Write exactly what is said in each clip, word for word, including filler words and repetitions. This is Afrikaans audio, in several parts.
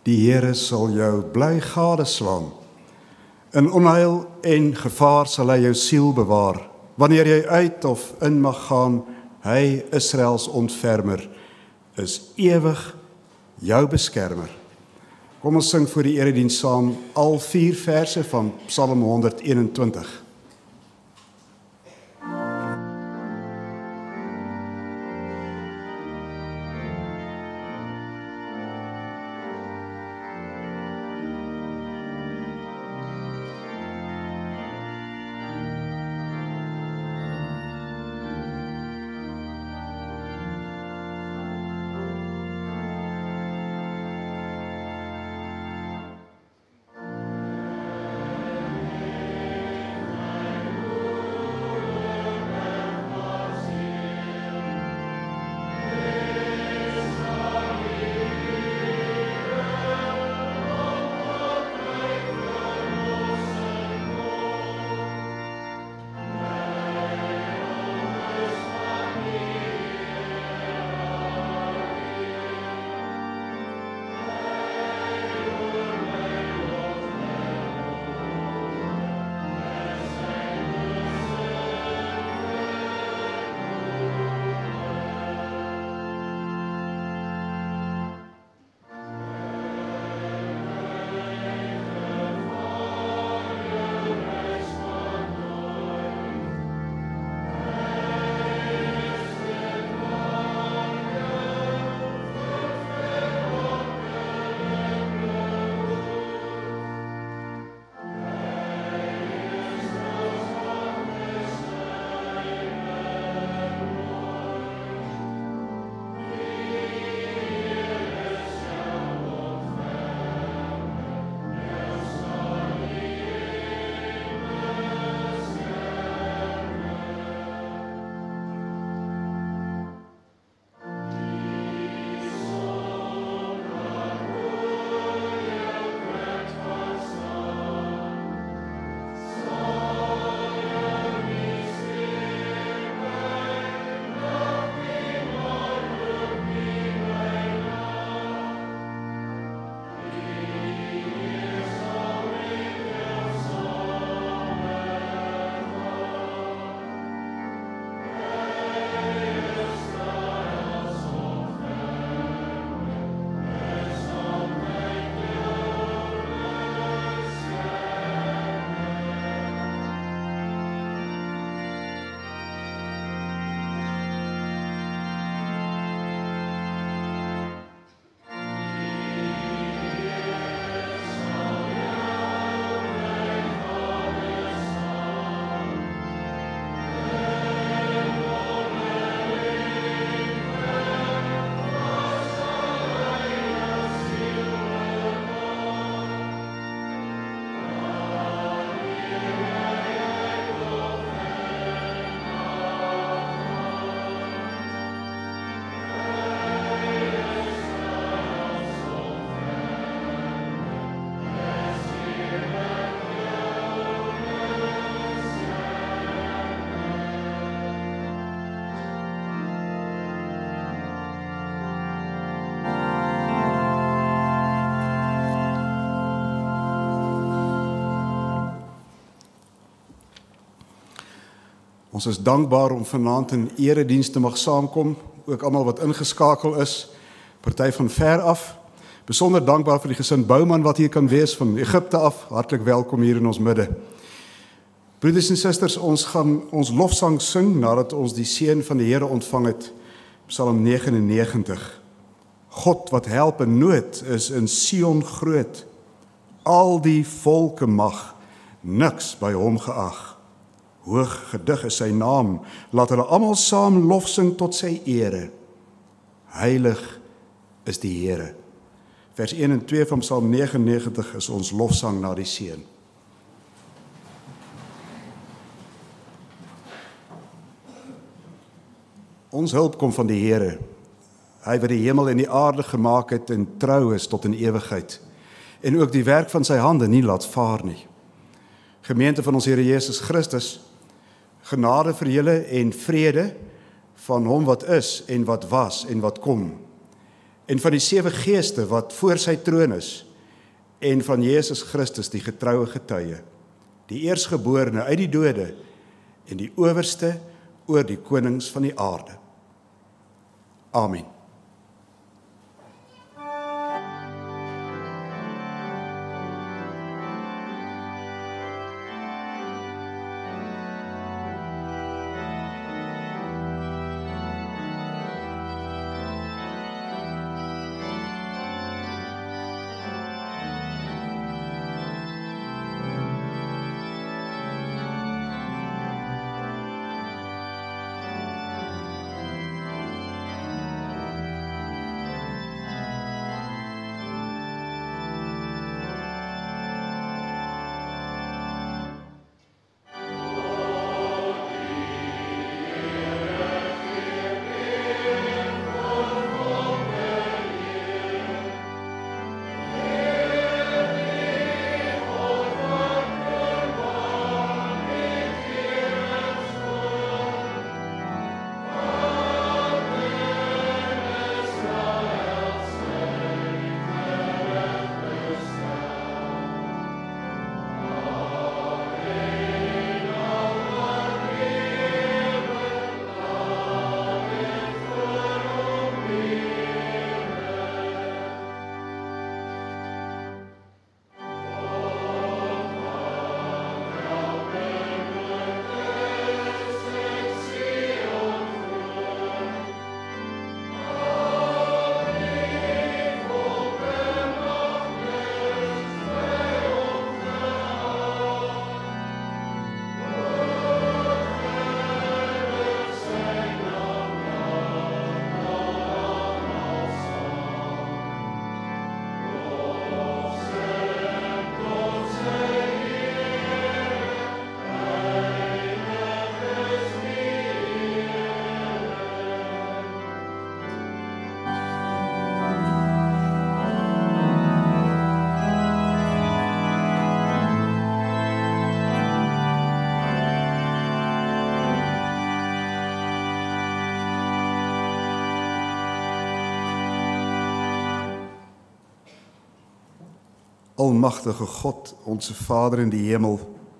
Die Here sal jou bly gadeslaan. In onheil en gevaar sal hy jou siel bewaar. Wanneer jy uit of in mag gaan, hy, Israels ontfermer, is ewig jou beskermer. Kom ons sing voor die erediens saam al vier verse van Psalm honderdeenentwintig. Ons is dankbaar om vanaand in erediens te mag saamkom, ook almal wat ingeskakel is, party van ver af. Besonder dankbaar vir die gesin Bouman wat hier kan wees van Egipte af. Hartlik welkom hier in ons midde. Broeders en susters, ons gaan ons lofsang sing nadat ons die seën van die Here ontvang het. Psalm negenennegentig. God wat help in nood is in Sion groot. Al die volke mag, niks by hom geag. Hoog gedig is sy naam, laat hulle almal saam lof sing tot sy ere. Heilig is die Here. Vers een en twee van Psalm negenennegentig is ons lofsang na die seën. Ons hulp kom van die Here. Hy wat die hemel en die aarde gemaak het en trou is tot in ewigheid. En ook die werk van sy hande nie laat vaar nie. Gemeente van ons Here Jesus Christus, genade vir julle en vrede van hom wat is en wat was en wat kom. en van die sewe geeste wat voor sy troon is, en van Jesus Christus, die getroue getuie, die eersgeborene uit die dode, en die owerste oor die konings van die aarde. Amen. Almagtige God, onze Vader in die hemel,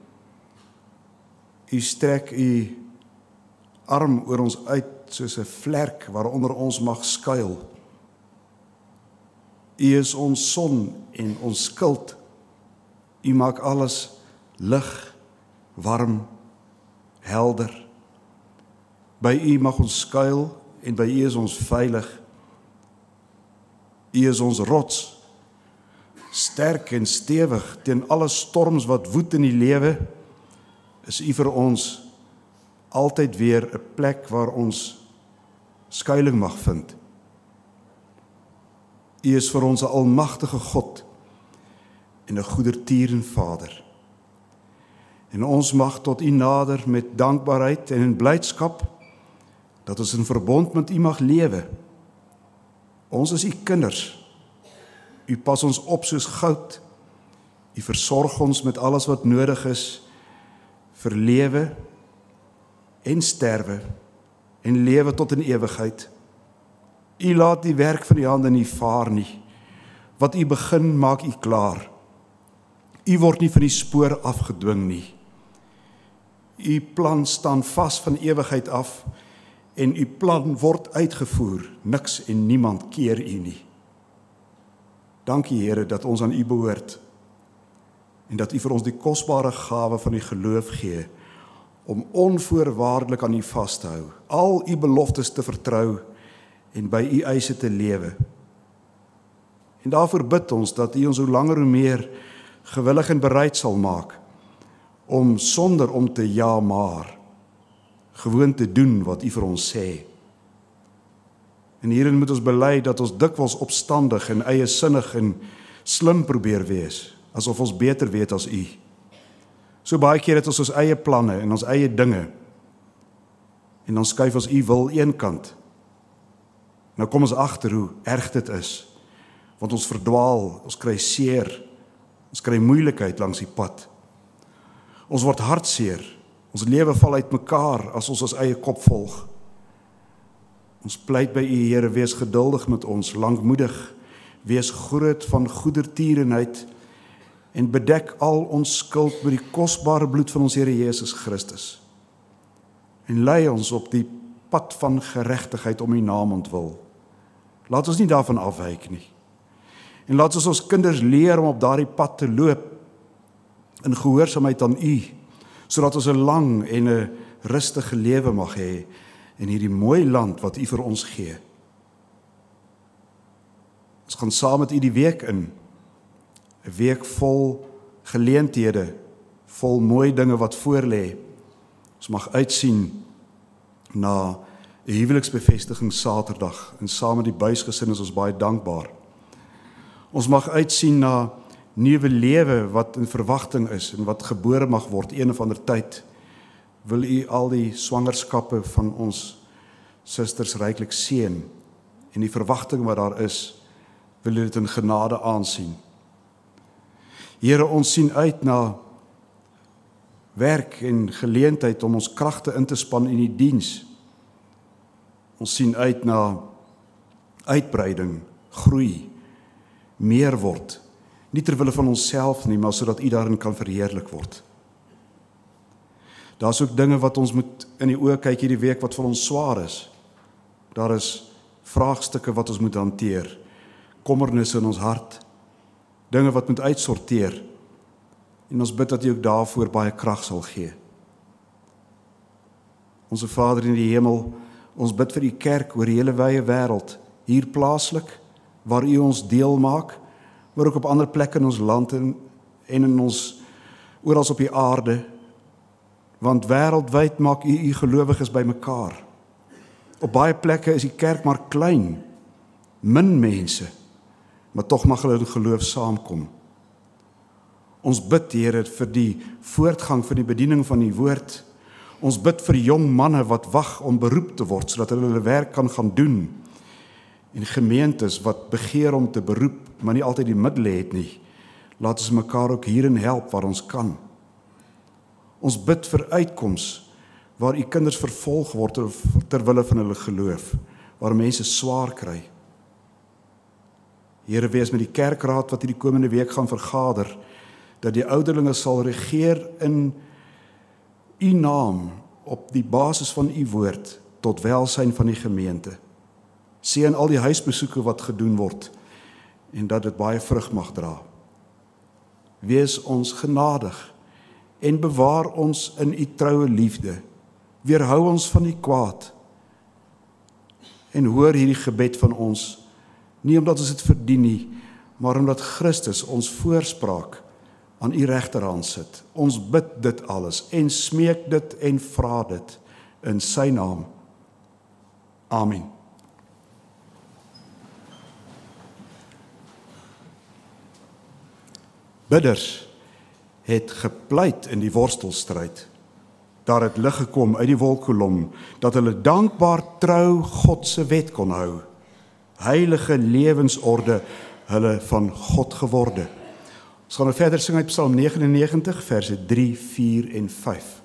U strek U arm oor ons uit soos 'n vlerk waaronder ons mag skuil. U is ons son en ons skild. U maak alles lig, warm, helder. By U mag ons skuil en by U is ons veilig. U is ons rots, sterk en stewig teen alle storms wat woed in die lewe, is U vir ons altyd weer 'n plek waar ons skuiling mag vind. U is vir ons 'n almagtige God en 'n goedertierende Vader. En ons mag tot U nader met dankbaarheid en in blydskap dat ons in verbond met U mag lewe. Ons is U kinders. U pas ons op soos goud. U versorg ons met alles wat nodig is vir lewe en sterwe en lewe tot in ewigheid. U laat die werk van die hande nie vaar nie. Wat U begin, maak U klaar. U word nie van die spoor afgedwing nie. U plan staan vas van ewigheid af en U plan word uitgevoer. Niks en niemand keer U nie. Dankie Here dat ons aan U behoort en dat U vir ons die kosbare gawe van die geloof gee om onvoorwaardelik aan U vas te hou, al U beloftes te vertrou en by U eise te lewe. En daarvoor bid ons dat U ons hoe langer hoe meer gewillig en bereid sal maak om sonder om te ja maar gewoon te doen wat U vir ons sê. En hierin moet ons bely dat ons dikwels opstandig en eiesinnig en slim probeer wees, asof ons beter weet as U. So baie keer het ons ons eie planne en ons eie dinge, en dan skuif ons U wil eenkant. Nou kom ons agter hoe erg dit is, want ons verdwaal, ons kry seer, ons kry moeilikheid langs die pad. Ons word hartseer, ons lewe val uit mekaar as ons ons eie kop volg. Ons pleit by U, Here, wees geduldig met ons, lankmoedig, wees groot van goedertierenheid en bedek al ons skuld met die kosbare bloed van ons Here Jesus Christus. En lei ons op die pad van geregtigheid om U naam ontwil. Laat ons nie daarvan afwyk nie. En laat ons ons kinders leer om op daardie pad te loop in gehoorsaamheid aan U, sodat ons 'n lang en 'n rustige lewe mag hê in hierdie mooi land wat U vir ons gee. Ons gaan saam met U die week in, 'n week vol geleenthede, vol mooi dinge wat voor lê. Ons mag uitsien na 'n huweliksbevestiging Saterdag en saam met die buisgesin is ons baie dankbaar. Ons mag uitsien na nuwe lewe wat in verwagting is en wat gebore mag word een of ander tyd. Wil U al die swangerskappe van ons susters ryklik seën en die verwagting wat daar is, wil U dit in genade aansien. Here, ons sien uit na werk en geleentheid om ons kragte in te span in die diens. Ons sien uit na uitbreiding, groei, meer word, nie ter wille van onsself nie, maar sodat U daarin kan verheerlik word. Daar is ook dinge wat ons moet in die oë kyk hierdie week wat vir ons swaar is. Daar is vraagstukke wat ons moet hanteer, kommernisse in ons hart, dinge wat moet uitsorteer, en ons bid dat U ook daarvoor baie krag sal gee. Onse Vader in die hemel, ons bid vir U kerk oor die hele wye wêreld, hier plaaslik, waar U ons deel maak, maar ook op ander plekke in ons land en, en in ons oral op die aarde, want wêreldwyd maak U U gelowiges bymekaar. Op baie plekke is die kerk maar klein, min mense, maar tog mag hulle in geloof saamkom. Ons bid, Here, vir die voortgang van die bediening van die woord. Ons bid vir jong manne wat wag om beroep te word, sodat hulle hulle werk kan gaan doen. En gemeentes wat begeer om te beroep, maar nie altyd die middele het nie. Laat ons mekaar ook hierin help waar ons kan. Ons bid vir uitkoms, waar U kinders vervolg word ter wille van hulle geloof, waar mense swaar kry. Here, wees met die kerkraad wat hierdie komende week gaan vergader, dat die ouderlinge sal regeer in U naam, op die basis van U woord, tot welsyn van die gemeente. Seën al die huisbesoeke wat gedoen word, en dat dit baie vrug mag dra. Wees ons genadig, en bewaar ons in U troue liefde. Weerhou ons van die kwaad, en hoor hierdie gebed van ons, nie omdat ons dit verdien nie, maar omdat Christus ons voorspraak aan U regterhand sit. Ons bid dit alles en smeek dit en vra dit in Sy naam. Amen. Bidders het gepleit in die worstelstryd. Daar het lig gekom uit die wolkkolom, dat hulle dankbaar trou God se wet kon hou. Heilige lewensorde hulle van God geworde. Ons gaan nou verder sing uit Psalm negenennegentig, verse drie, vier en vyf.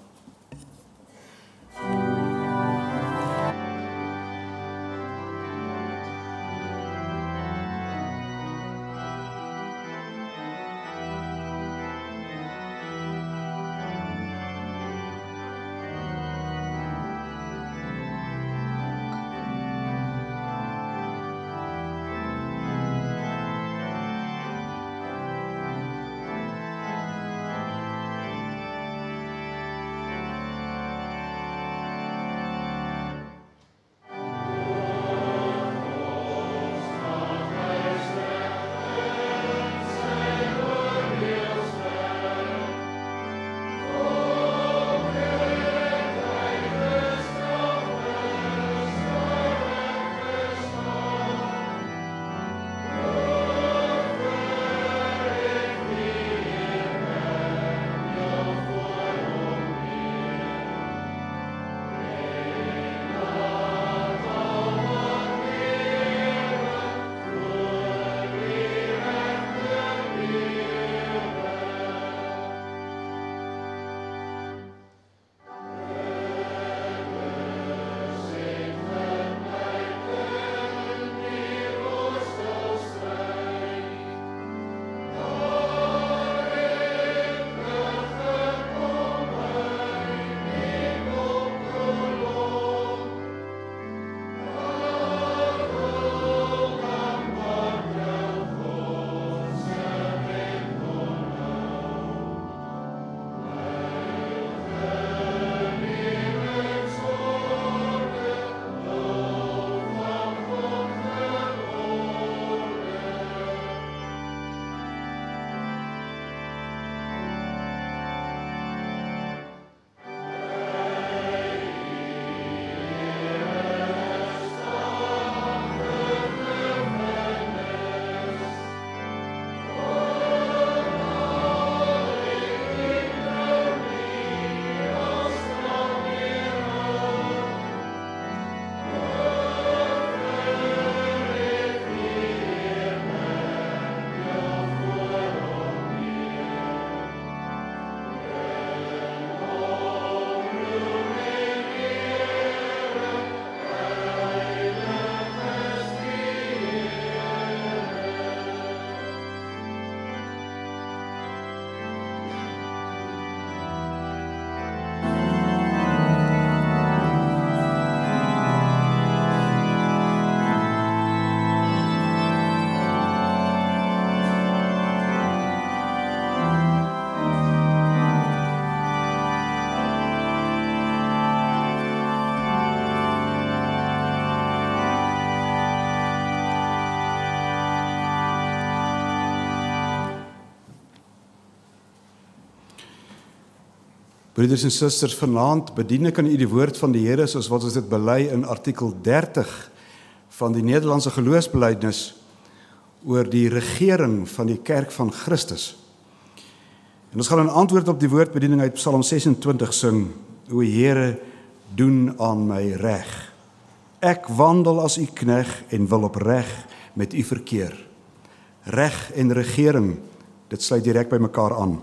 Broeders en susters, vanaand bedien ek aan u die woord van die Here soos wat ons dit bely in artikel dertig van die Nederlandse geloofsbelijdenis oor die regering van die kerk van Christus. En ons gaan in antwoord op die woordbediening uit Psalm sesentwintig sing: O Here, doen aan my reg. Ek wandel as u knegg en wil op reg met u verkeer. Reg en regering, dit sluit direk by mekaar aan.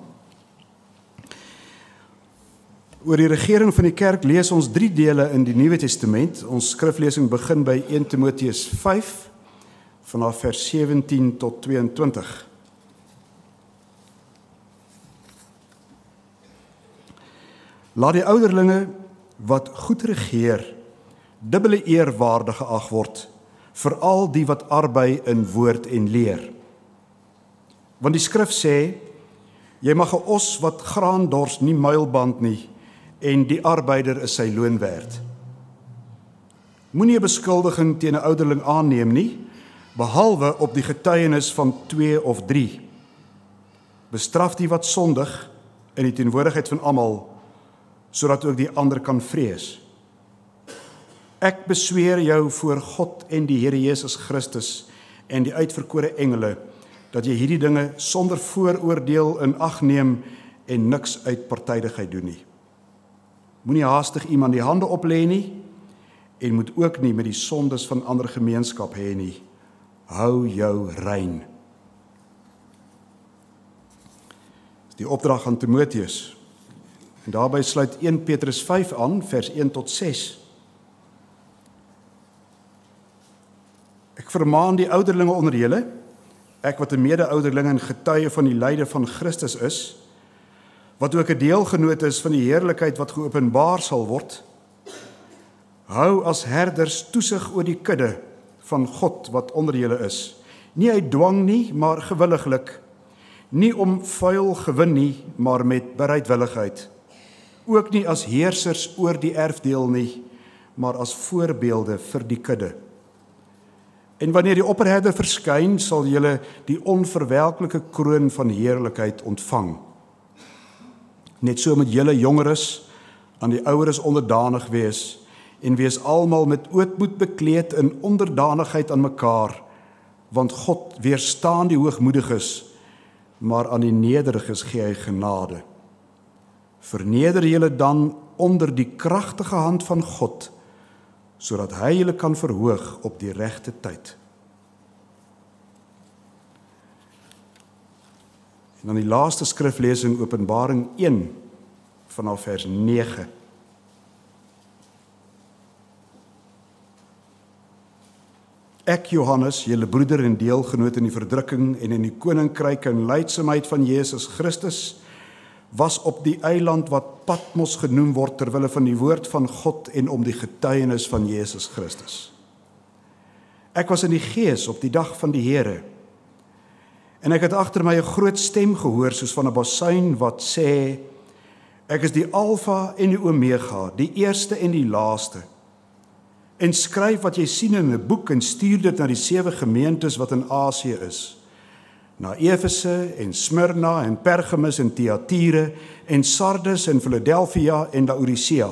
Oor die regering van die kerk lees ons drie dele in die Nuwe Testament. Ons skriflesing begin by eerste Timoteus vyf, vanaf vers sewentien tot tweeëntwintig. Laat die ouderlinge wat goed regeer, dubbele eer waardig geag word, veral die wat arbei in woord en leer. Want die skrif sê, jy mag 'n os wat graan dors nie muilband nie, en die arbeider is sy loon werd. Moenie 'n beskuldiging teen 'n ouderling aanneem nie, behalwe op die getuienis van twee of drie. Bestraf die wat sondig in die teenwoordigheid van almal, sodat ook die ander kan vrees. Ek besweer jou voor God en die Here Jesus Christus en die uitverkore engele, dat jy hierdie dinge sonder vooroordeel in ag neem en niks uit partydigheid doen nie. Moenie haastig iemand die hande oplê nie, en moet ook nie met die sondes van ander gemeenskap hê nie. Hou jou rein. Die opdrag aan Timoteus. En daarbij sluit eerste Petrus vyf aan, vers een tot ses. Ek vermaan die ouderlinge onder julle, ek wat 'n mede-ouderling en getuie van die lyde van Christus is, wat ook 'n deelgenoot is van die heerlikheid wat geopenbaar sal word. Hou as herders toesig oor die kudde van God wat onder julle is, nie uit dwang nie, maar gewilliglik, nie om vuil gewin nie, maar met bereidwilligheid, ook nie as heersers oor die erfdeel nie, maar as voorbeelde vir die kudde. En wanneer die opperherder verskyn, sal julle die onverwelklike kroon van heerlikheid ontvang. Net so met julle jongeres aan die oueres onderdanig wees, en wees almal met ootmoed bekleed in onderdanigheid aan mekaar, want God weerstaan die hoogmoediges, maar aan die nederiges gee hy genade. Verneder julle dan onder die kragtige hand van God, sodat hy julle kan verhoog op die regte tyd. En dan die laaste skriflesing, Openbaring een, vanaf vers nege. Ek, Johannes, julle broeder en deelgenoot in die verdrukking en in die koninkryk en lydsaamheid van Jesus Christus, was op die eiland wat Patmos genoem word ter wille van die woord van God en om die getuienis van Jesus Christus. Ek was in die gees op die dag van die Here, en ek het agter my 'n groot stem gehoor soos van 'n basuin wat sê, ek is die Alfa en die Omega, die eerste en die laaste. En skryf wat jy sien in 'n boek en stuur dit na die sewe gemeentes wat in Asië is, na Efese en Smyrna en Pergamus en Thyatire en Sardes en Philadelphia en Laodicea.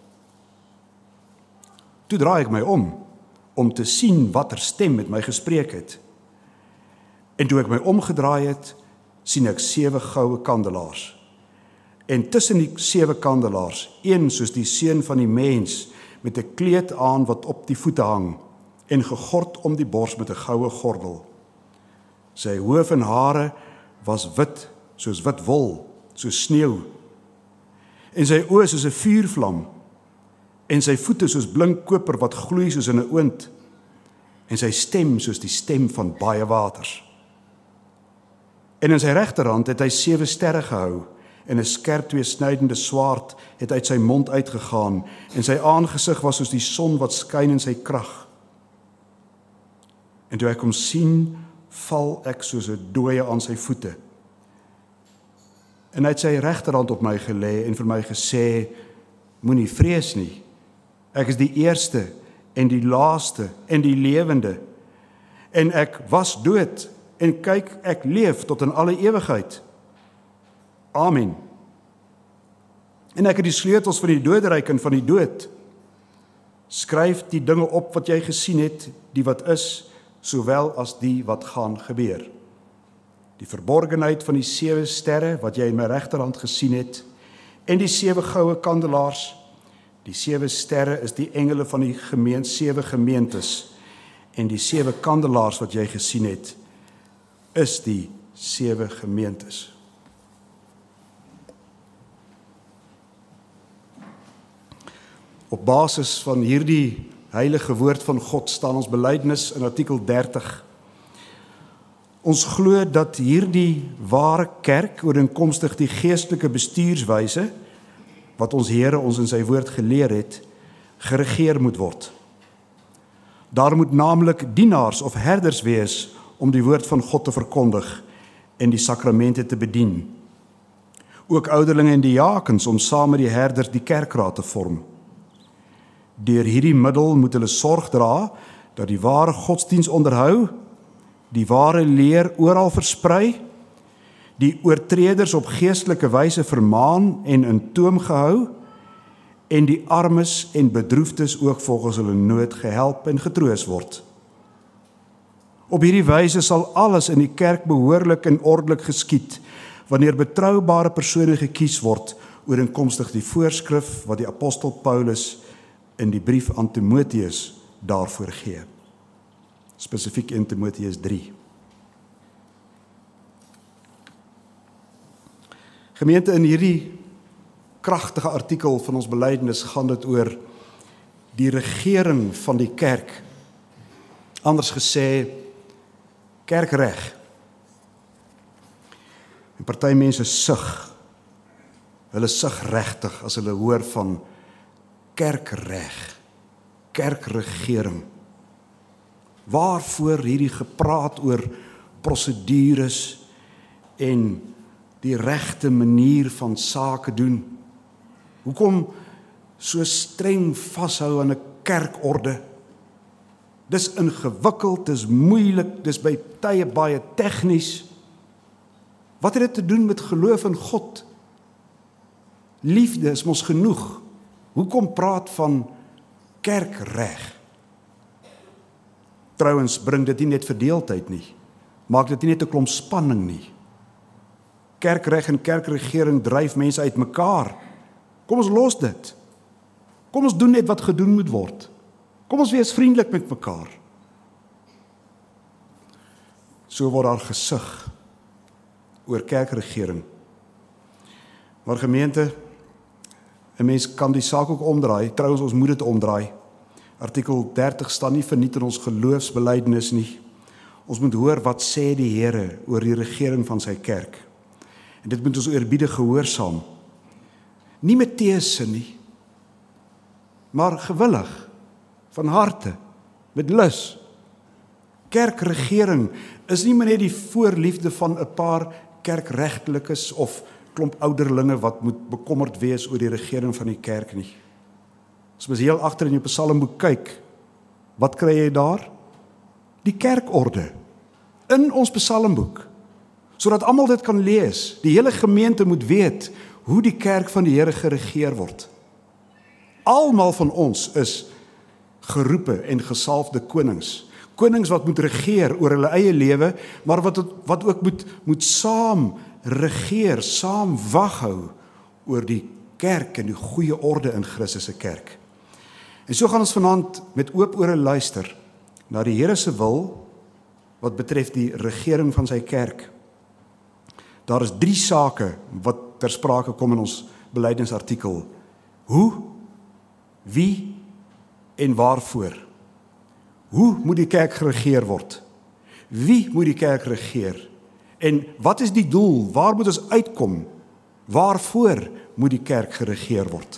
Toe draai ek my om, om te sien watter stem met my gespreek het. En toe ek my omgedraai het, sien ek sewe goue kandelaars. En tussen die sewe kandelaars, een soos die seun van die mens, met 'n kleed aan wat op die voete hang, en gegord om die bors met 'n goue gordel. Sy hoof en hare was wit, soos wit wol, soos sneeu. En sy oë soos 'n vuurvlam, en sy voete soos blink koper wat gloei soos in 'n oond, en sy stem soos die stem van baie waters. En in sy regterhand het hy sewe sterre gehou, en 'n skerp tweesnydende swaard het uit sy mond uitgegaan, en sy aangesig was soos die son wat skyn in sy krag. En toe ek hom sien, val ek soos 'n dooie aan sy voete. En hy het sy regterhand op my gelê en vir my gesê, moenie vrees nie, ek is die eerste en die laaste en die lewende, en ek was dood, en kyk, ek leef tot in alle ewigheid. Amen. En ek het die sleutels van die doderyk en van die dood. Skryf die dinge op wat jy gesien het, die wat is, sowel as die wat gaan gebeur. Die verborgenheid van die sewe sterre wat jy in my regterhand gesien het, en die sewe goue kandelaars. Die sewe sterre is die engele van die gemeen, sewe gemeentes, en die sewe kandelaars wat jy gesien het, is die sewe gemeentes. Op basis van hierdie heilige woord van God staan ons belydenis in artikel dertig. Ons glo dat hierdie ware kerk ooreenkomstig die geestelike bestuurswyse wat ons Here ons in sy woord geleer het, geregeer moet word. Daar moet naamlik dienaars of herders wees om die woord van God te verkondig en die sakramente te bedien. Ook ouderlinge en diakens om saam met die herders die kerkraad te vorm. Deur hierdie middel moet hulle sorg dra dat die ware godsdiens onderhou, die ware leer oral versprei, die oortreders op geestelike wyse vermaan en in toom gehou, en die armes en bedroefdes ook volgens hulle nood gehelp en getroos word. Op hierdie wyse sal alles in die kerk behoorlik en ordelik geskied, wanneer betroubare persone gekies word, ooreenkomstig die voorskrif wat die apostel Paulus in die brief aan Timoteus daarvoor gee. Spesifiek in Timoteus drie. Gemeente, in hierdie kragtige artikel van ons belydenis gaan dit oor die regering van die kerk. Anders gesê, kerkreg. En party mense sug, hulle sug regtig as hulle hoor van kerkreg, kerkregering. Waarvoor hierdie gepraat oor prosedures en die regte manier van sake doen? Hoekom so streng vashou aan 'n kerkorde? Dis ingewikkeld, dis moeilik, dis by tye baie tegnies. Wat het dit te doen met geloof in God? Liefde is mos genoeg. Hoekom praat van kerkreg? Trouwens, bring dit nie net verdeeldheid nie. Maak dit nie net 'n klomp spanning nie. Kerkreg en kerkregering dryf mense uit mekaar. Kom ons los dit. Kom ons doen net wat gedoen moet word. Kom ons wees vriendelik met mekaar. So word daar gesug oor kerkregering. Maar gemeente, 'n mens kan die saak ook omdraai. Trouwens, ons moet dit omdraai. Artikel dertig staan nie verniet in ons geloofsbelydenis nie. Ons moet hoor wat sê die Here oor die regering van sy kerk. En dit moet ons eerbiedig gehoorsaam. Nie met teesin nie, maar gewillig, van harte, met lus. Kerkregering is nie maar net die voorliefde van 'n paar kerkregtelikes of klomp ouderlinge wat moet bekommerd wees oor die regering van die kerk nie. As mens heel agter in jou psalmboek kyk, wat kry jy daar? Die kerkorde in ons psalmboek, sodat almal dit kan lees. Die hele gemeente moet weet hoe die kerk van die Here geregeer word. Almal van ons is geroepe en gesalfde konings. Konings wat moet regeer oor hulle eie lewe, maar wat wat ook moet moet saam regeer, saam wag hou oor die kerk en die goeie orde in Christus se kerk. En so gaan ons vanaand met oop ore luister na die Here se wil wat betref die regering van sy kerk. Daar is drie sake wat ter sprake kom in ons belydenisartikel. Hoe, wie en waarvoor? Hoe moet die kerk geregeer word? Wie moet die kerk regeer? En wat is die doel? Waar moet ons uitkom? Waarvoor moet die kerk geregeer word?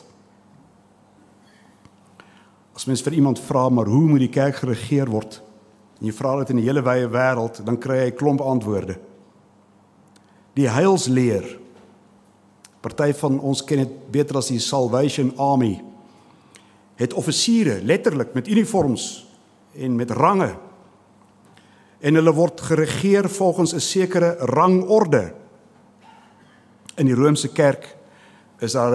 As mens vir iemand vra, maar hoe moet die kerk geregeer word? En jy vra dit in die hele wye wêreld, dan kry jy 'n klomp antwoorde. Die heilsleer. Party van ons ken dit beter as die Salvation Army. Het offisiere, letterlik met uniforms en met range. En hulle word geregeer volgens 'n sekere rangorde. In die Romeinse kerk is daar 'n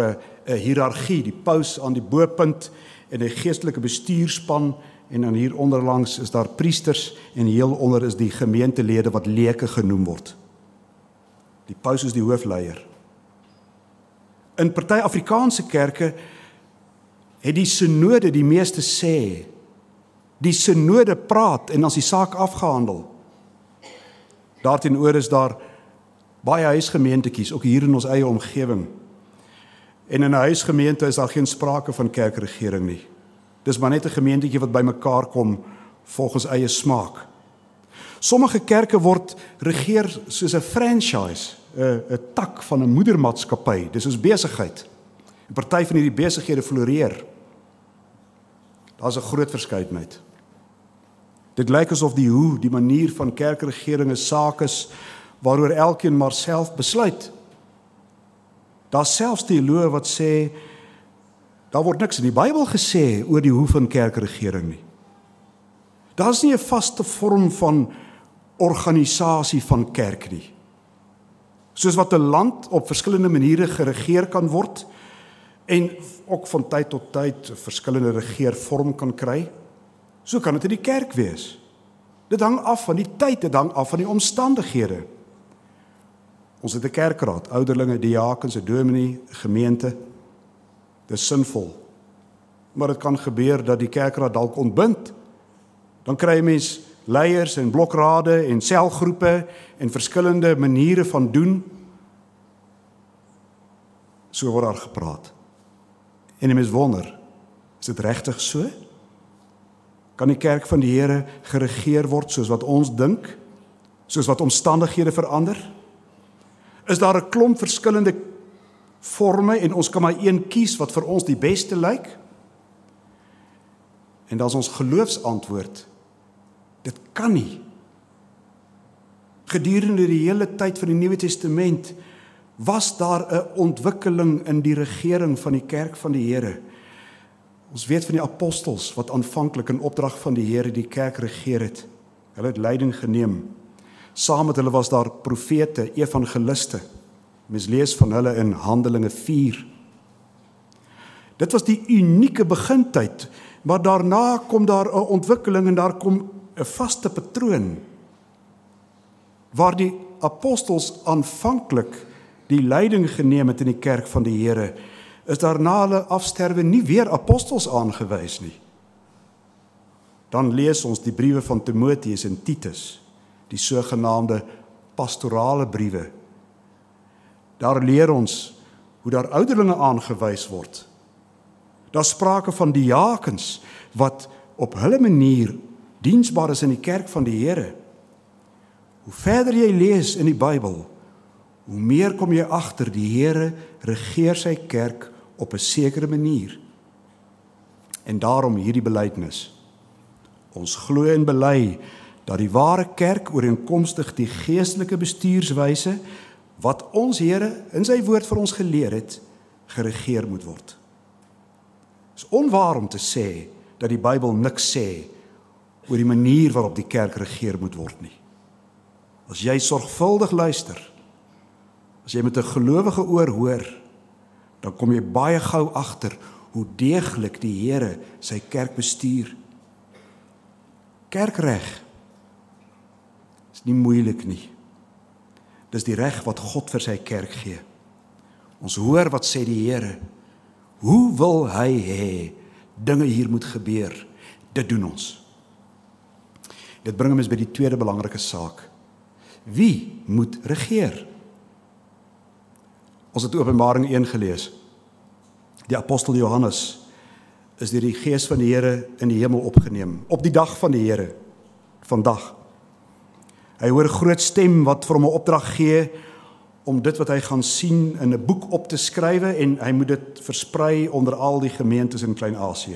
'n hiërargie, die paus aan die bopunt en 'n geestelike bestuurspan, en dan hier onderlangs is daar priesters en heel onder is die gemeentelede wat leke genoem word. Die paus is die hoofleier. In party Afrikaanse kerke het die synode die meeste sê. Die synode praat en as die saak afgehandel. Daarteenoor is daar baie huisgemeentetjies, ook hier in ons eie omgewing. En in 'n huisgemeente is daar geen sprake van kerkregering nie. Dis maar net 'n gemeentetjie wat bymekaar kom volgens eie smaak. Sommige kerke word regeer soos 'n franchise, 'n 'n tak van 'n moedermaatskappy. Dis soos besigheid. 'n Party van hierdie besighede floreer. Daar's 'n groot verskeidenheid. Dit lyk asof die hoe, die manier van kerkregering 'n saak is waaroor elkeen maar self besluit. Daar's selfs teoloë wat sê daar word niks in die Bybel gesê oor die hoe van kerkregering nie. Daar's nie 'n vaste vorm van organisasie van kerk nie. Soos wat 'n land op verskillende maniere geregeer kan word en ook van tyd tot tyd 'n verskillende regeervorm kan kry, so kan dit in die kerk wees. Dit hang af van die tyd, dit hang af van die omstandighede. Ons het 'n kerkraad, ouderlinge, diakens, 'n dominee, gemeente. Dit is sinvol. Maar dit kan gebeur dat die kerkraad dalk ontbind. Dan kry jy mens leiers en blokrade en selgroepe en verskillende maniere van doen. So word daar gepraat. En die mens wonder, is dit regtig so? Kan die kerk van die Here geregeer word soos wat ons dink? Soos wat omstandighede verander? Is daar 'n klomp verskillende forme en ons kan maar een kies wat vir ons die beste lyk? En dan is ons geloofsantwoord, dit kan nie. Gedurende die hele tyd van die Nuwe Testament was daar 'n ontwikkeling in die regering van die kerk van die Here. Ons weet van die apostels wat aanvanklik in opdrag van die Here die kerk regeer het. Hulle het leiding geneem. Saam met hulle was daar profete, evangeliste. Mens lees van hulle in Handelinge vier. Dit was die unieke begintyd, maar daarna kom daar 'n ontwikkeling en daar kom 'n vaste patroon, waar die apostels aanvanklik die leiding geneem het in die kerk van die Here, is daarna hulle afsterwe nie weer apostels aangewys nie. Dan lees ons die briewe van Timoteus en Titus, die sogenaamde pastorale briewe. Daar leer ons hoe daar ouderlinge aangewys word. Daar sprake van diakens wat op hulle manier diensbaar is in die kerk van die Here. Hoe verder jy lees in die Bybel, hoe meer kom jy agter die Here regeer sy kerk op 'n sekere manier. En daarom hierdie belydenis. Ons glo en bely dat die ware kerk ooreenkomstig die geestelike bestuurswyse wat ons Here in sy woord vir ons geleer het, geregeer moet word. Dit is onwaar om te sê dat die Bybel niks sê oor die manier waarop die kerk regeer moet word nie. As jy sorgvuldig luister, as jy met 'n gelowige oor hoor, dan kom jy baie gou agter hoe deeglik die Here sy kerk bestuur. Kerkreg is nie moeilik nie. Dis die reg wat God vir sy kerk gee. Ons hoor wat sê die Here. Hoe wil hy hê dinge hier moet gebeur? Dit doen ons. Dit bring ons by die tweede belangrike saak. Wie moet regeer? Ons het Openbaring een gelees. Die apostel Johannes is deur die Gees van die Here in die hemel opgeneem, op die dag van die Here, vandag. Hy hoor 'n groot stem wat vir hom 'n opdrag gee om dit wat hy gaan sien in 'n boek op te skrywe en hy moet dit versprei onder al die gemeentes in Klein-Asië.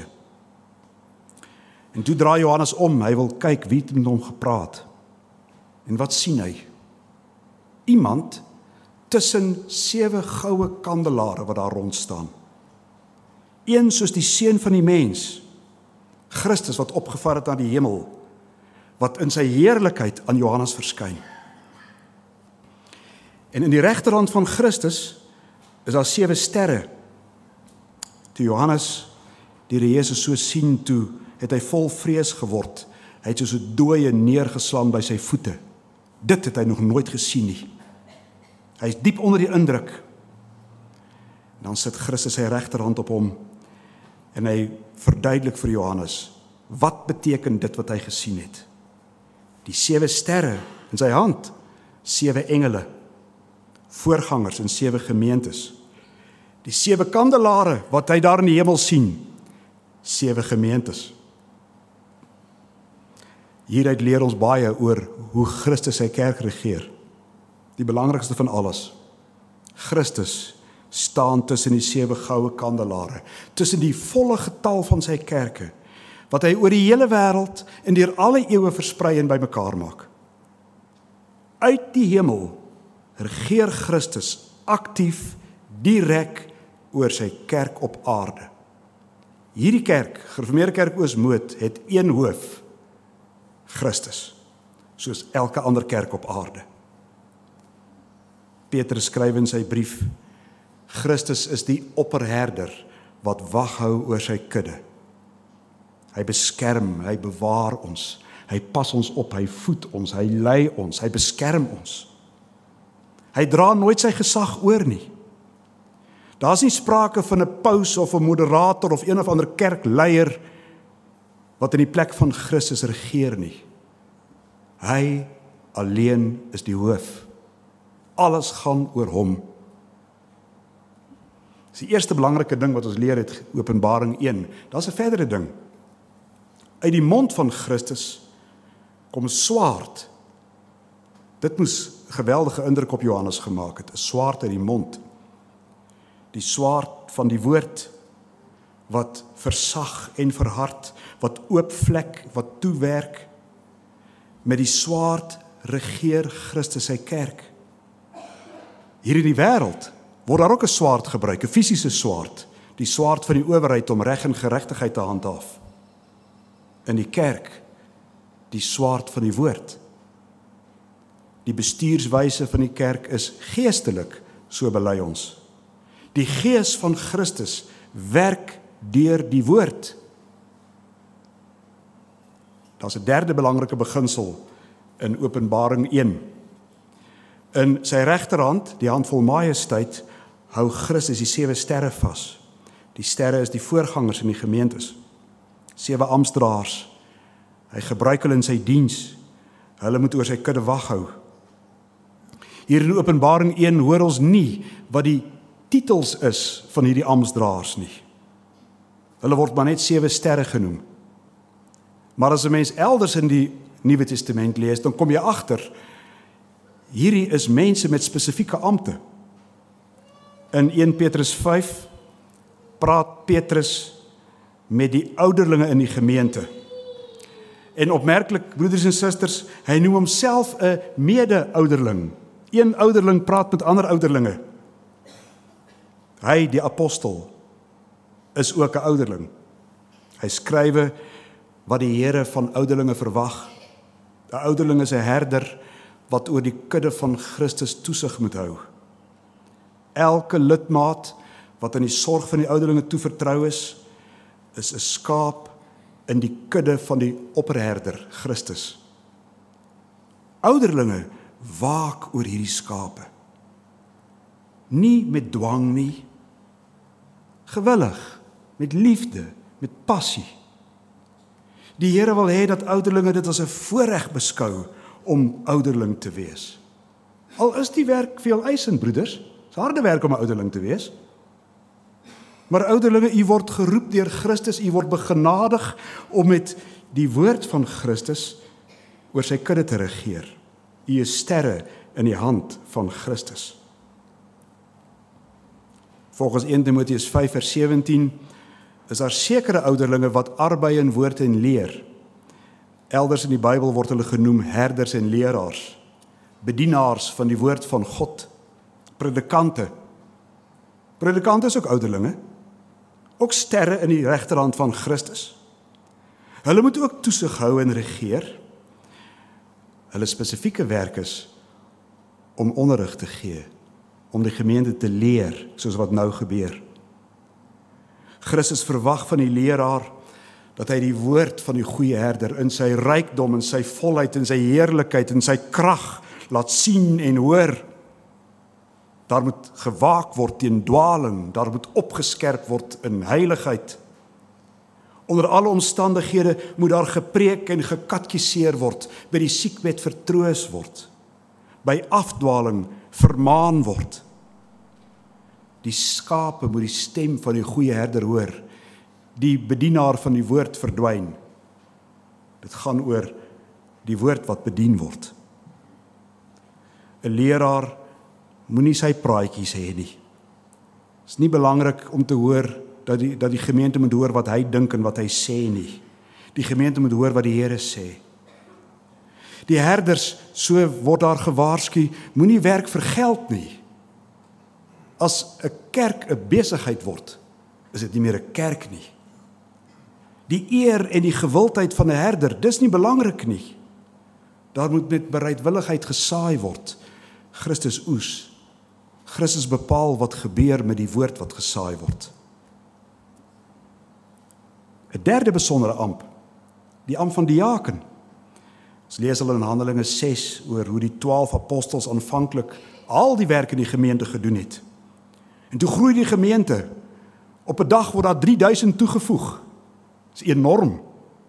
En toe draai Johannes om, hy wil kyk wie het met hom gepraat. En wat sien hy? Iemand tussen sewe goue kandelare wat daar rond staan. Een soos die seun van die mens, Christus wat opgevaar het na die hemel, wat in sy heerlikheid aan Johannes verskyn. En in die regterhand van Christus is daar sewe sterre. Toe Johannes die Here Jesus so sien, toe het hy vol vrees geword. Hy het soos 'n dooie neergeslaan by sy voete. Dit het hy nog nooit gesien nie. Hy is diep onder die indruk. Dan sit Christus sy regterhand op hom en hy verduidelik vir Johannes, wat beteken dit wat hy gesien het? Die sewe sterre in sy hand, sewe engele, voorgangers in sewe gemeentes. Die sewe kandelare wat hy daar in die hemel sien, sewe gemeentes. Hieruit leer ons baie oor hoe Christus sy kerk regeer. Die belangrikste van alles, Christus staan tussen die sewe goue kandelare, tussen die volle getal van sy kerke, wat hy oor die hele wêreld en deur alle eeue versprei en bymekaar maak. Uit die hemel regeer Christus aktief, direk oor sy kerk op aarde. Hierdie kerk, Gereformeerde Kerk Oosmoed, het een hoof, Christus, soos elke ander kerk op aarde. Petrus skryf in sy brief, Christus is die opperherder wat wag hou oor sy kudde. Hy beskerm, hy bewaar ons, hy pas ons op, hy voed ons, hy lei ons, hy beskerm ons. Hy dra nooit sy gesag oor nie. Daar is nie sprake van 'n paus of 'n moderator of een of ander kerkleier wat in die plek van Christus regeer nie. Hy alleen is die hoof. Alles gaan oor hom. Dis die eerste belangrike ding wat ons leer uit Openbaring een. Daar's 'n verdere ding. Uit die mond van Christus kom 'n swaard. Dit moes 'n geweldige indruk op Johannes gemaak het, 'n swaard uit die mond. Die swaard van die woord wat versag en verhard, wat oopvlek, wat toewerk. Met die swaard regeer Christus sy kerk. Hier in die wêreld word daar ook 'n swaard gebruik, 'n fisiese swaard, die swaard van die owerheid om reg en geregtigheid te handhaaf. In die kerk, die swaard van die woord. Die bestuurswyse van die kerk is geestelik, so bely ons. Die gees van Christus werk deur die woord. Daar's 'n derde belangrike beginsel in Openbaring een. In sy regterhand, die hand vol majesteit, hou Christus die sewe sterre vas. Die sterre is die voorgangers in die gemeentes. Sewe amptdraers. Hy gebruik hulle in sy diens. Hulle moet oor sy kudde wag hou. Hier in Openbaring een hoor ons nie wat die titels is van hierdie amptdraers nie. Hulle word maar net sewe sterre genoem. Maar as 'n mens elders in die Nuwe Testament lees, dan kom jy agter, hierdie is mense met spesifieke ampte. In een Petrus vyf praat Petrus met die ouderlinge in die gemeente. En opmerklik, broeders en susters, hy noem homself 'n mede-ouderling. Een ouderling praat met ander ouderlinge. Hy, die apostel, is ook 'n ouderling. Hy skrywe wat die Here van ouderlinge verwag. 'n Ouderling is 'n herder wat oor die kudde van Christus toesig moet hou. Elke lidmaat wat aan die sorg van die ouderlinge toevertrou is, is 'n skaap in die kudde van die opperherder, Christus. Ouderlinge waak oor hierdie skape. Nie met dwang nie, gewillig, met liefde, met passie. Die Here wil hê dat ouderlinge dit as 'n voorreg beskou om ouderling te wees. Al is die werk veel eisend, broeders, dis harde werk om 'n ouderling te wees. Maar ouderlinge, u word geroep deur Christus, u word begenadig om met die woord van Christus oor sy kudde te regeer. U is sterre in die hand van Christus. Volgens een Timoteus vyf vers sewentien is daar sekere ouderlinge wat arbei in woord en leer. Elders in die Bybel word hulle genoem herders en leraars, bedienaars van die woord van God, predikante. Predikante is ook ouderlinge, ook sterre in die regterhand van Christus. Hulle moet ook toesig hou en regeer. Hulle spesifieke werk is om onderrig te gee, om die gemeente te leer, soos wat nou gebeur. Christus verwag van die leraar dat hy die woord van die goeie herder in sy rykdom, in sy volheid, in sy heerlikheid, in sy krag laat sien en hoor. Daar moet gewaak word teen dwaling, daar moet opgeskerp word in heiligheid. Onder alle omstandighede moet daar gepreek en gekatkiseer word, by die siekbed vertroos word, by afdwaling vermaan word. Die skape moet die stem van die goeie herder hoor, die bedienaar van die woord verdwyn. Dit gaan oor die woord wat bedien word. 'n Leraar moenie sy praatjies hê nie. Dit is nie belangrik om te hoor dat die, dat die gemeente moet hoor wat hy dink en wat hy sê nie. Die gemeente moet hoor wat die Here sê. Die herders, so word daar gewaarsku, moenie werk vir geld nie. As 'n kerk 'n besigheid word, is dit nie meer 'n kerk nie. Die eer en die gewildheid van 'n herder, dis nie belangrik nie. Daar moet met bereidwilligheid gesaai word. Christus oes. Christus bepaal wat gebeur met die woord wat gesaai word. 'n Derde besondere amp, die amp van diaken. Ons lees al in Handelinge ses oor hoe die twaalf apostels aanvanklik al die werk in die gemeente gedoen het. En toe groei die gemeente. Op 'n dag word daar drie duisend toegevoeg. Dit is enorm.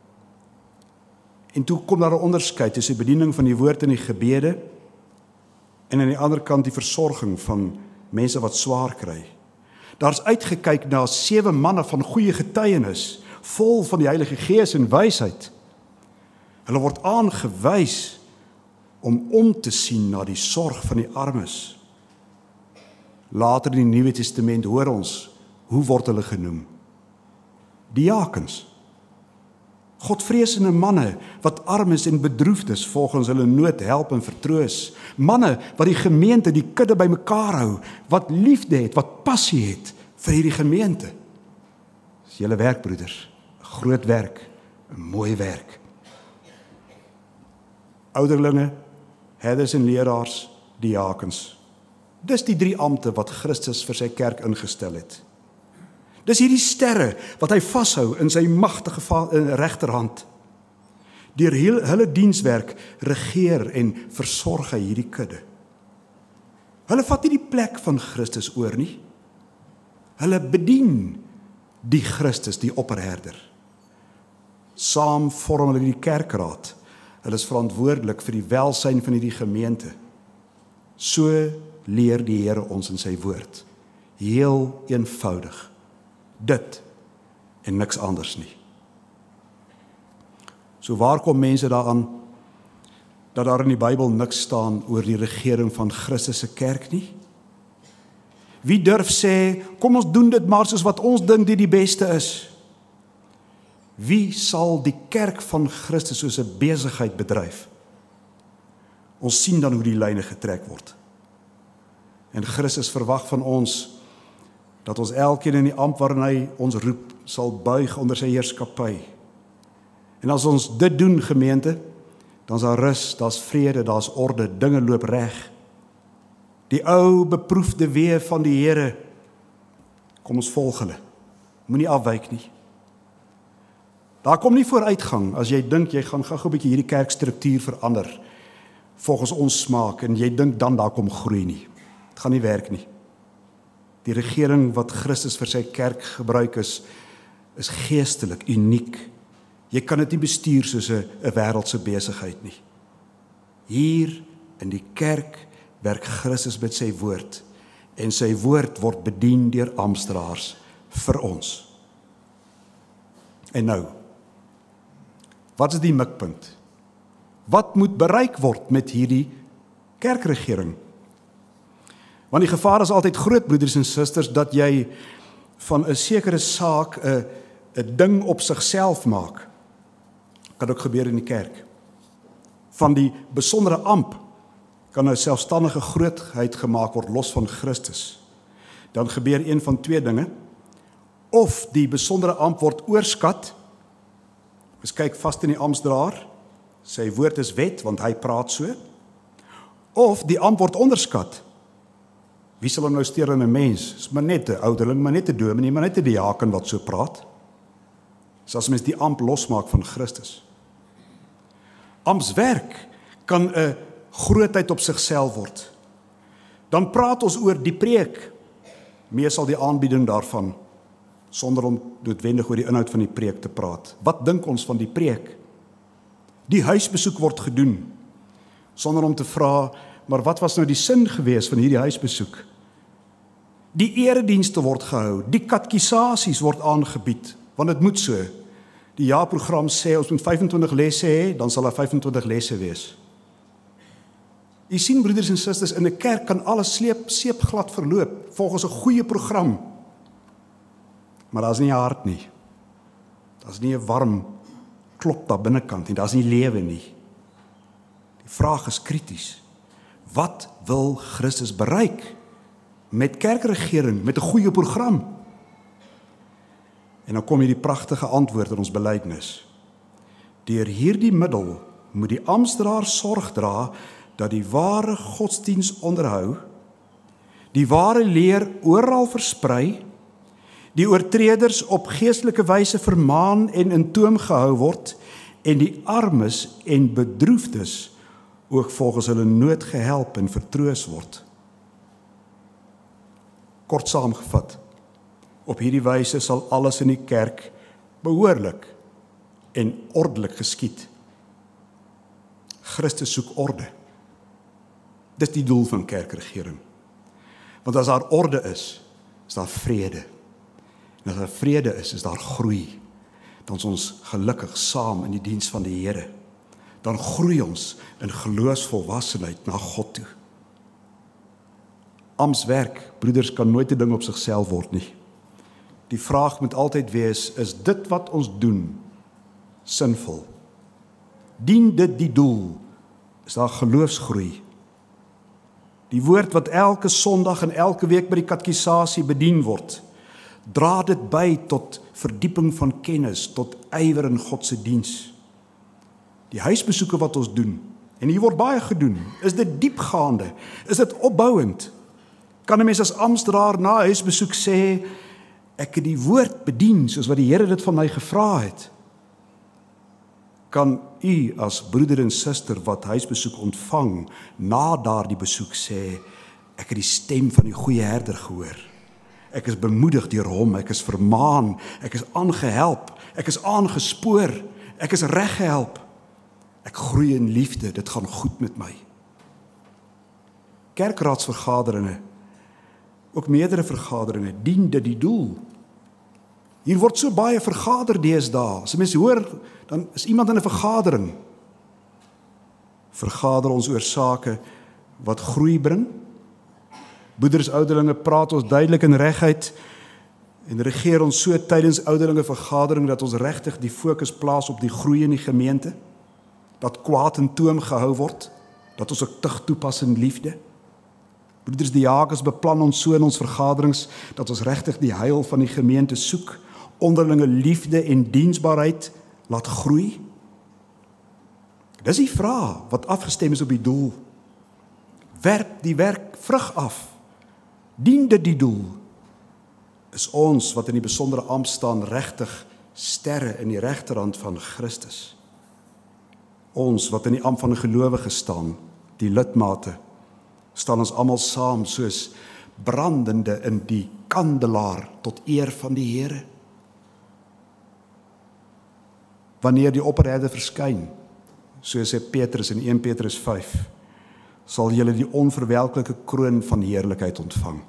En toe kom daar 'n onderskeid tussen die bediening van die woord en die gebede en aan die ander kant die versorging van mense wat swaar kry. Daar's uitgekyk na sewe manne van goeie getuienis, vol van die Heilige Gees en wysheid. Hulle word aangewys om om te sien na die sorg van die armes. Later in die Nuwe Testament hoor ons, hoe word hulle genoem? Diakens. Godvreesende manne wat armes en bedroefdes volgens hulle nood help en vertroos. Manne wat die gemeente, die kudde bymekaar hou, wat liefde het, wat passie het vir hierdie gemeente. Dis julle werk, broeders. 'n Groot werk, 'n mooi werk. Ouderlinge, herders en leraars, diakens. Dis die drie ampte wat Christus vir sy kerk ingestel het. Dis hierdie sterre wat hy vashou in sy magtige regterhand. Deur hulle dienswerk regeer en versorg hy hierdie kudde. Hulle vat nie die plek van Christus oor nie. Hulle bedien die Christus, die opperherder. Saam vorm hulle die kerkraad. Hulle is verantwoordelik vir die welsyn van hierdie gemeente. So leer die Here ons in sy woord. Heel eenvoudig. Dit en niks anders nie. So waar kom mense daaraan dat daar in die Bybel niks staan oor die regering van Christus se kerk nie? Wie durf sê, kom ons doen dit maar soos wat ons dink dit die beste is? Wie sal die kerk van Christus soos 'n besigheid bedryf? Ons sien dan hoe die lyne getrek word. En Christus verwag van ons dat ons elkeen in die ampt waarin hy ons roep, sal buig onder sy heerskappy. En as ons dit doen, gemeente, dan is daar rus, daar's vrede, daar's orde, dinge loop reg. Die ou beproefde weë van die Here, kom ons volg hulle. Moenie afwyk nie. Daar kom nie vooruitgang as jy dink jy gaan gou-gou 'n bietjie hierdie kerkstruktuur verander volgens ons smaak en jy dink dan daar kom groei nie. Dit gaan nie werk nie. Die regering wat Christus vir sy kerk gebruik is, is geestelik, uniek. Jy kan dit nie bestuur soos 'n 'n wêreldse besigheid nie. Hier in die kerk werk Christus met sy woord en sy woord word bedien deur amptdraers vir ons. En nou, wat is die mikpunt? Wat moet bereik word met hierdie kerkregering? Want die gevaar is altyd groot, broeders en susters, dat jy van 'n sekere saak 'n 'n ding op sigself maak. Kan ook gebeur in die kerk. Van die besondere amp kan 'n selfstandige grootheid gemaak word los van Christus. Dan gebeur een van twee dinge. Of die besondere amp word oorskat. Ons kyk vas in die amptdraer. Sy woord is wet want hy praat so. Of die amp word onderskat. Wie sal hom nou steur in 'n mens? Is maar net 'n ouderling, maar net 'n dominee, maar net 'n diaken wat so praat. Dis as mens die amp losmaak van Christus. Ampswerk kan 'n grootheid op sigself word. Dan praat ons oor die preek, meestal die aanbieding daarvan, sonder om noodwendig oor die inhoud van die preek te praat. Wat dink ons van die preek? Die huisbesoek word gedoen, sonder om te vra, maar wat was nou die sin gewees van hierdie huisbesoek? Die eredienste word gehou, die katekisasies word aangebied, want dit moet so. Die jaarprogram sê, ons moet vyfentwintig lesse hê, dan sal daar vyfentwintig lesse wees. U sien, broeders en susters, in 'n kerk kan alles sleep, seepglad verloop, volgens 'n goeie program. Maar daar's nie 'n hart nie. Daar's nie 'n warm klop daar binnekant nie, daar's nie lewe nie. Die vraag is krities. Wat wil Christus bereik met kerkregering, met 'n goeie program? En dan kom hier die pragtige antwoord in ons belydenis. Deur hierdie middel moet die amptdraer sorg dra dat die ware godsdiens onderhou, die ware leer oral versprei, die oortreders op geestelike wyse vermaan en in toom gehou word, en die armes en bedroefdes ook volgens hulle nood gehelp en vertroos word. Kort saamgevat, op hierdie wyse sal alles in die kerk behoorlik en ordelik geskied. Christus soek orde. Dis die doel van kerkregering. Want as daar orde is, is daar vrede. En as daar vrede is, is daar groei. Dan is ons gelukkig saam in die diens van die Here. Dan groei ons in geloofsvolwassenheid na God toe. Amptswerk, broeders, kan nooit 'n ding op sigself word nie. Die vraag moet altyd wees, is dit wat ons doen sinvol? Dien dit die doel? Is daar geloofsgroei? Die woord wat elke Sondag en elke week by die katekisasie bedien word, dra dit by tot verdieping van kennis, tot ywer in God se diens. Die huisbesoeke wat ons doen, en hier word baie gedoen, is dit diepgaande, is dit opbouend? Kan 'n mens as amptdraer na huisbesoek sê, ek het die woord bedien, soos wat die Here dit van my gevra het? Kan u as broeder en suster wat huisbesoek ontvang, na daardie besoek sê, ek het die stem van die goeie herder gehoor. Ek is bemoedig deur hom, ek is vermaan, ek is aangehelp, ek is aangespoor, ek is reggehelp. Ek groei in liefde, dit gaan goed met my. Kerkraadsvergaderinge, ook meerdere vergaderinge, dien dit die doel. Hier word so baie vergader deesdae. As mense hoor, dan is iemand in 'n vergadering. Vergader ons oor sake wat groei bring. Broeders, ouderlinge, praat ons duidelik en reguit en regeer ons so tydens ouderlinge vergadering dat ons regtig die fokus plaas op die groei in die gemeente, dat kwaad in toom gehou word, dat ons ook tug toepas in liefde. Broeders, diakens, beplan ons so in ons vergaderings dat ons regtig die heil van die gemeente soek, onderlinge liefde en diensbaarheid laat groei. Dis die vraag wat afgestem is op die doel. Werp die werk vrug af. Dien dit die doel? Is ons wat in die besondere ampt staan regtig sterre in die regterhand van Christus? Ons wat in die ampt van 'n gelowige staan, die lidmate, staan ons almal saam soos brandende in die kandelaar tot eer van die Here. Wanneer die opperherder verskyn, soos sê Petrus in Eerste Petrus vyf, sal julle die onverwelklike kroon van heerlikheid ontvang.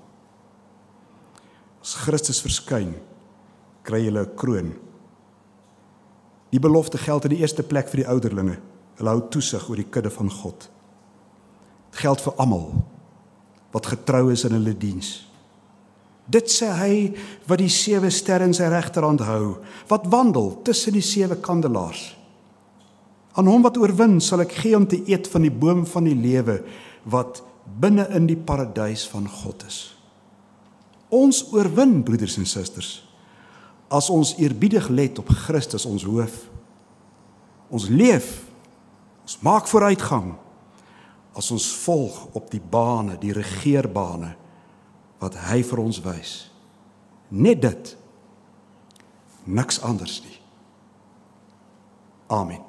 As Christus verskyn, kry julle 'n kroon. Die belofte geld in die eerste plek vir die ouderlinge. Hulle hou toesig oor die kudde van God. Dit geld vir almal wat getrou is in hulle diens. Dit sê hy wat die sewe sterre in sy regterhand hou, wat wandel tussen die sewe kandelaars. Aan hom wat oorwin sal ek gee om te eet van die boom van die lewe wat binne in die paradys van God is. Ons oorwin, broeders en susters, as ons eerbiedig let op Christus ons hoof. Ons leef, ons maak vooruitgang, as ons volg op die bane, die regeerbane wat hy vir ons wys. Net dit. Niks anders nie. Amen.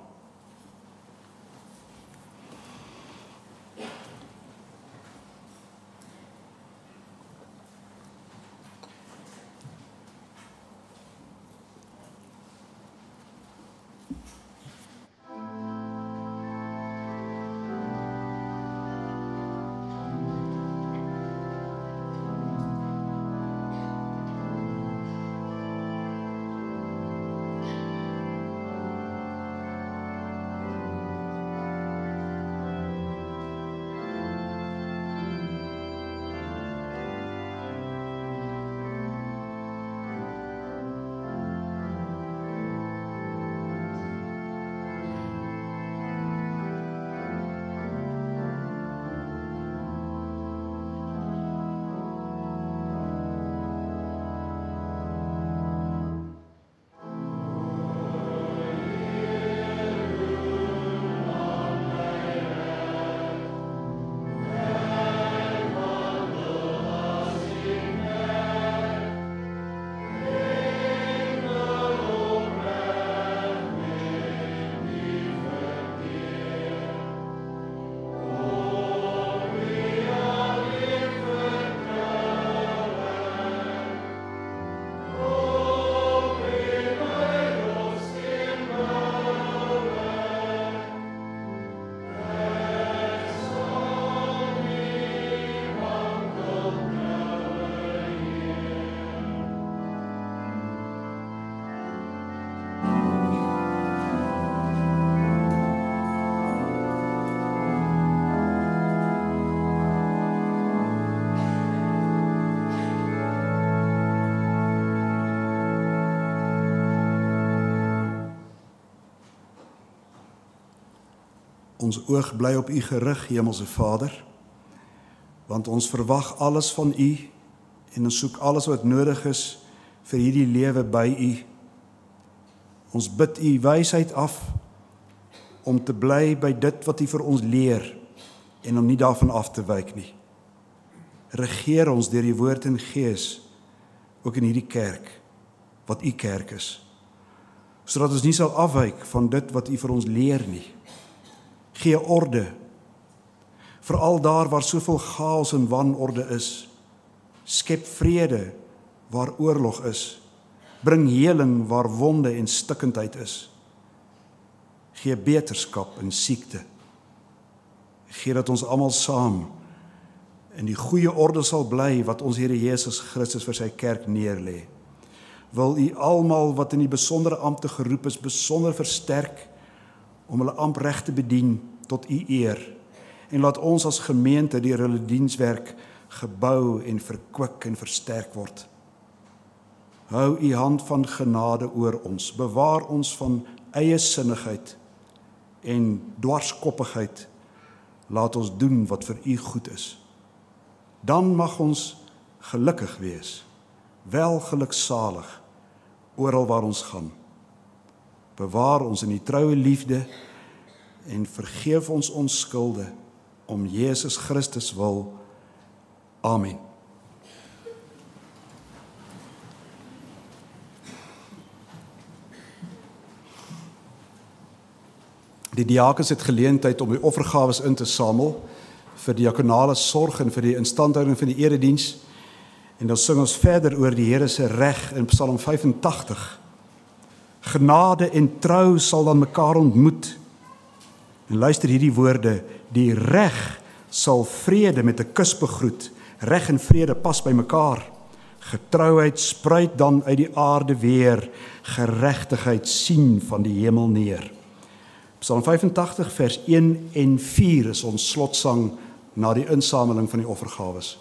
Ons oog bly op U gerig, Hemelse Vader, want ons verwag alles van U en ons soek alles wat nodig is vir hierdie lewe by U. Ons bid U wysheid af om te bly by dit wat U vir ons leer en om nie daarvan af te wyk nie. Regeer ons deur die woord en gees, ook in hierdie kerk, wat U kerk is, sodat ons nie sal afwyk van dit wat U vir ons leer nie. Gee orde, veral daar waar soveel chaos en wanorde is. Skep vrede waar oorlog is. Bring heling waar wonde en stikkendheid is. Gee beterskap in siekte. Gee dat ons almal saam in die goeie orde sal bly wat ons Here Jesus Christus vir sy kerk neerlê. Wil U almal wat in die besondere ampte geroep is, besonder versterk om hulle amp reg te bedien tot U eer, en laat ons as gemeente deur hulle dienswerk gebou en verkwik en versterk word. Hou U hand van genade oor ons, bewaar ons van eie sinnigheid en dwarskoppigheid, laat ons doen wat vir U goed is. Dan mag ons gelukkig wees, wel geluksalig, oral waar ons gaan. Bewaar ons in die troue liefde en vergeef ons ons skulde om Jesus Christus wil. Amen. Die diakens het geleentheid om die offergawes in te samel vir die diakonale sorg en vir die instandhouding van die erediens. En dan sing ons verder oor die Here se reg in Psalm vyfentagtig. Genade en trou sal dan mekaar ontmoet. En luister hierdie woorde, die reg sal vrede met 'n kus begroet. Reg en vrede pas by mekaar. Getrouheid spruit dan uit die aarde weer. Geregtigheid sien van die hemel neer. Psalm vyfentagtig vers een en vier is ons slotsang na die insameling van die offergawes.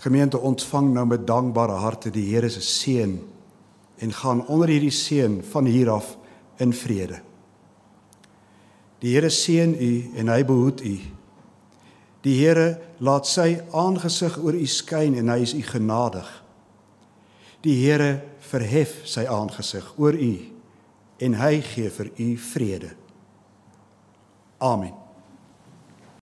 Gemeente, ontvang nou met dankbare harte die Here se seën en gaan onder hierdie seën van hier af in vrede. Die Here seën u en hy behoed u. Die Here laat sy aangesig oor u skyn en hy is u genadig. Die Here verhef sy aangesig oor u en hy gee vir u vrede. Amen.